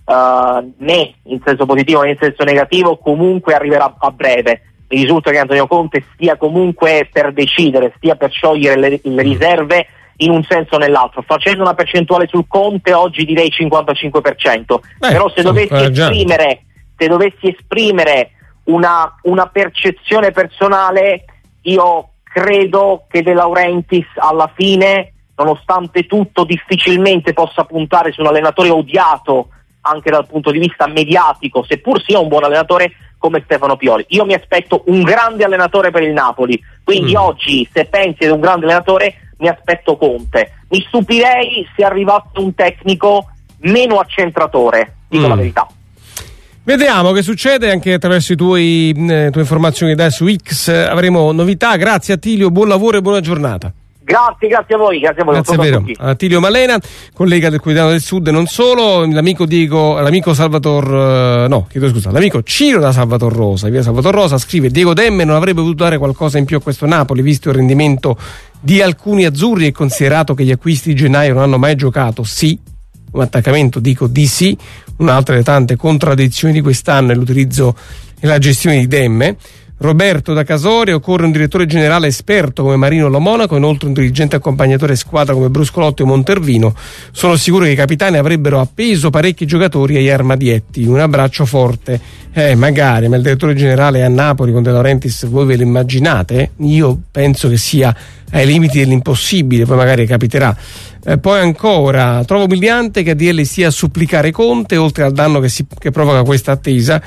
uh, né in senso positivo né in senso negativo, comunque arriverà a breve. Mi risulta che Antonio Conte stia comunque per decidere, stia per sciogliere le, le riserve in un senso o nell'altro. Facendo una percentuale sul Conte oggi direi cinquantacinque per cento. Beh, però se dovessi eh, esprimere se dovessi esprimere una, una percezione personale, io credo che De Laurentiis alla fine, nonostante tutto, difficilmente possa puntare su un allenatore odiato anche dal punto di vista mediatico, seppur sia un buon allenatore come Stefano Pioli. Io mi aspetto un grande allenatore per il Napoli, quindi mm. oggi, se pensi ad un grande allenatore, mi aspetto Conte. Mi stupirei se arrivasse un tecnico meno accentratore, dico mm. la verità. Vediamo che succede anche attraverso i tuoi eh, tue informazioni che dai su X. Avremo novità. Grazie Attilio, buon lavoro e buona giornata. Grazie, grazie a voi, grazie a voi. Grazie, è vero. Attilio Malena, collega del Quotidiano del Sud e non solo, l'amico Diego, l'amico Salvator, no, chiedo scusa, l'amico Ciro da Salvator Rosa, via Salvator Rosa, scrive: Diego Demme non avrebbe potuto dare qualcosa in più a questo Napoli, visto il rendimento di alcuni azzurri e considerato che gli acquisti di gennaio non hanno mai giocato? Sì, un attaccamento dico di sì. Un'altra delle tante contraddizioni di quest'anno è l'utilizzo e la gestione di Demme. Roberto da Casorio: occorre un direttore generale esperto come Marino Lo Monaco, inoltre un dirigente accompagnatore squadra come Bruscolotto e Montervino. Sono sicuro che i capitani avrebbero appeso parecchi giocatori agli armadietti. Un abbraccio forte. Eh, magari, ma il direttore generale a Napoli con De Laurentiis, voi ve lo immaginate? Io penso che sia ai limiti dell'impossibile, poi magari capiterà. Eh, poi ancora, trovo umiliante che A D L stia a supplicare Conte, oltre al danno che, si, che provoca questa attesa.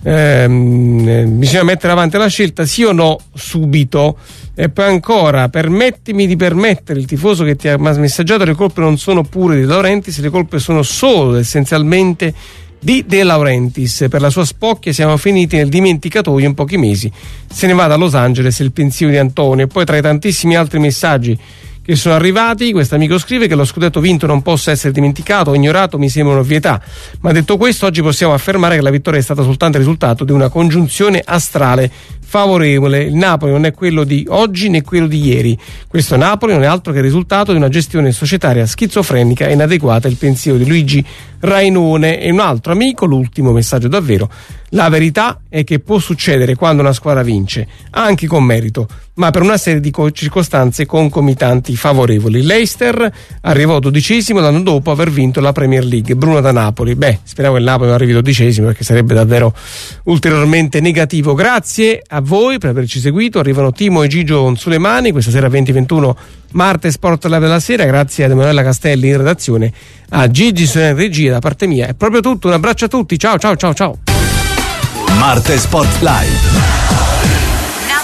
Ehm, bisogna mettere avanti la scelta, sì o no, subito. E poi ancora, permettimi di permettere il tifoso che ti ha messaggiato: le colpe non sono pure di De Laurentiis, le colpe sono solo essenzialmente di De Laurentiis. Per la sua spocchia siamo finiti nel dimenticatoio in pochi mesi. Se ne va da Los Angeles il pensiero di Antonio. E poi, tra i tantissimi altri messaggi che sono arrivati, questo amico scrive che lo scudetto vinto non possa essere dimenticato o ignorato, mi sembra un'ovvietà, ma detto questo oggi possiamo affermare che la vittoria è stata soltanto il risultato di una congiunzione astrale favorevole. Il Napoli non è quello di oggi né quello di ieri, questo Napoli non è altro che il risultato di una gestione societaria schizofrenica e inadeguata. Il pensiero di Luigi Rainone. E un altro amico, l'ultimo messaggio davvero: la verità è che può succedere quando una squadra vince, anche con merito, ma per una serie di circostanze concomitanti favorevoli. Leicester arrivò dodicesimo l'anno dopo aver vinto la Premier League. Bruno da Napoli: beh, speriamo che il Napoli non arrivi dodicesimo, perché sarebbe davvero ulteriormente negativo. Grazie a voi per averci seguito. Arrivano Timo e Gigio sulle mani questa sera venti ventuno, Marte Sport Live della sera. Grazie ad Emanuela Castelli in redazione, a Gigi in regia. Da parte mia è proprio tutto, un abbraccio a tutti, ciao ciao ciao ciao. Marte Sport Live.